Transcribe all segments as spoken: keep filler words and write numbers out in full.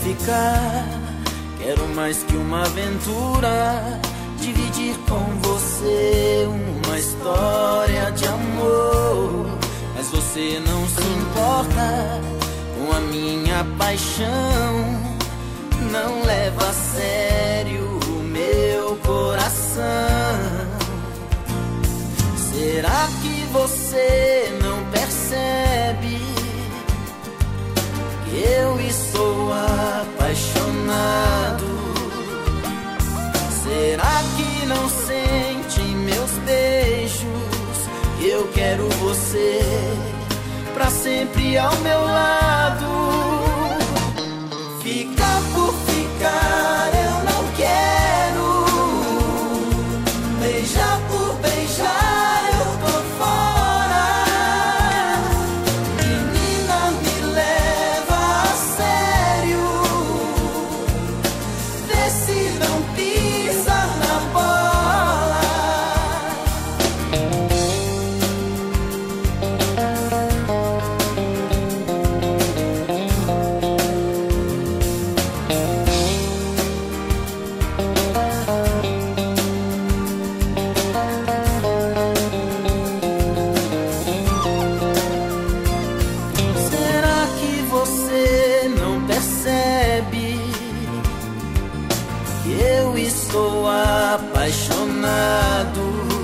ficar. Quero mais que uma aventura, dividir com você uma história de amor. Mas você não se importa com a minha paixão, não leva a sério o meu coração. Será que você não percebe que eu estou apaixonado? Será que não sente meus beijos? Eu quero você pra sempre ao meu lado. Ficar por ficar eu não quero, beijar por beijar eu tô fora. Menina, me leva a sério, vê se não pisa na bola. Será que você não percebe que eu estou apaixonado?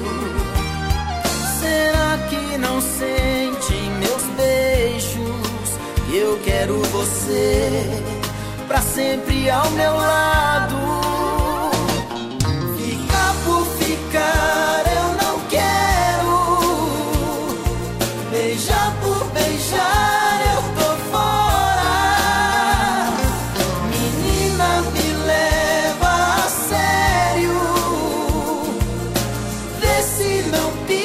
Será que não sente em meus beijos que eu quero você pra sempre ao meu lado? Ficar por ficar eu não quero, beijar por beijar eu tô fora. Menina, me leva a sério, vê se não pisa